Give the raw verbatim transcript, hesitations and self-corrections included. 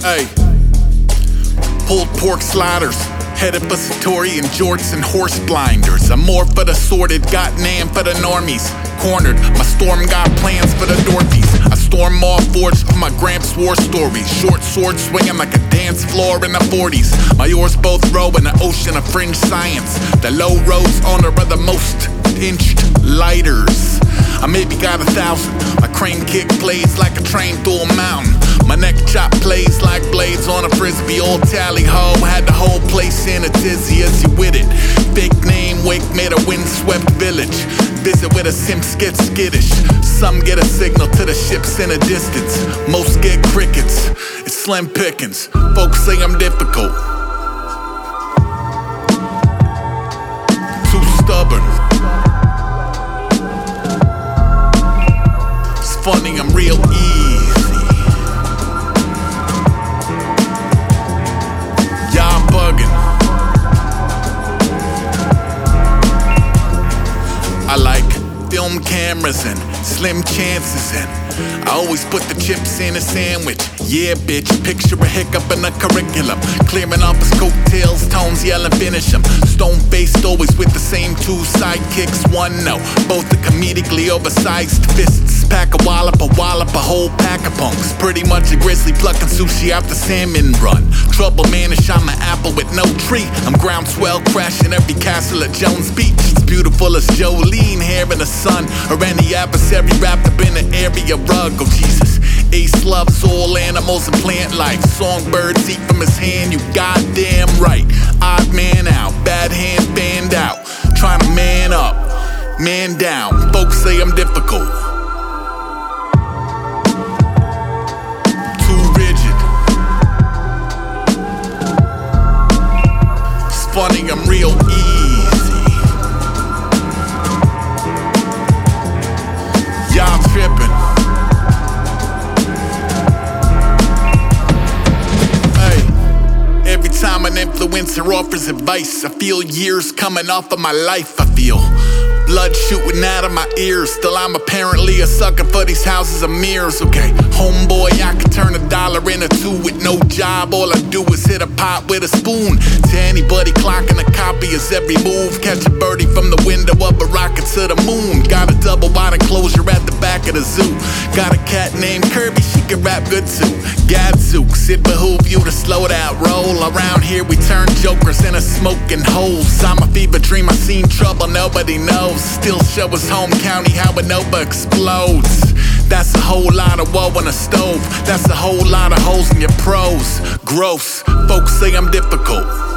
Ay, pulled pork sliders, headed for Satori in jorts and horse blinders. I'm more for the sorted, got Nam for the normies. Cornered, my storm got plans for the Dorothies. I storm all forged for my Gramps war stories. Short sword swinging like a dance floor in the forties. My oars both row in the ocean of fringe science. The low roads owner of the most pinched lighters. I maybe got a thousand. My crane kick plays like a train through a mountain. My neck chop plays like blades on a frisbee. Old tally ho had the whole place in a dizzy as you with it. Fake name wake made a windswept village. Visit with a simps get skittish. Some get a signal to the ships in a distance. Most get crickets. It's slim pickings. Folks say I'm difficult, too stubborn. It's funny, I'm real easy. Yeah, I'm bugging. I like film cameras and slim chances, and I always put the chips in a sandwich. Yeah, bitch, picture a hiccup in the curriculum. Clearing off his coattails, tones yelling, finish him. Stone-faced, always with the same two sidekicks. One no, both the comedically oversized fists. Pack a wallop, a wallop, a whole pack of punks. Pretty much a grizzly plucking sushi out the salmon run. Trouble manish, I'm an apple with no tree. I'm groundswell crashing every castle at Jones Beach. It's beautiful as Jolene here in the sun, or any adversary wrapped up in the area rug. Oh Jesus, Ace loves all animals and plant life. Songbirds eat from his hand, you goddamn right. Odd man out, bad hand fanned out. Trying to man up, man down. Folks say I'm difficult, too rigid. It's funny, I'm real easy. Y'all tripping. Every time an influencer offers advice, I feel years coming off of my life. I feel blood shooting out of my ears. Still I'm apparently a sucker for these houses of mirrors. Okay, homeboy, I can turn a dollar into two with no job. All I do is hit a pot with a spoon. To anybody clocking a copy is every move. Catch a birdie from the window of a rocket to the moon. Got a double wide enclosure at the back of the zoo. Got a cat named Kirby, she can rap good too. Gadzooks, it behoove you to slow that roll. Around here we turn jokers into smoking holes. I'm a fever dream, I seen trouble nobody knows. Still show us home county how a Nova explodes. That's a whole lot of woe on a stove. That's a whole lot of holes in your pros. Gross, folks say I'm difficult,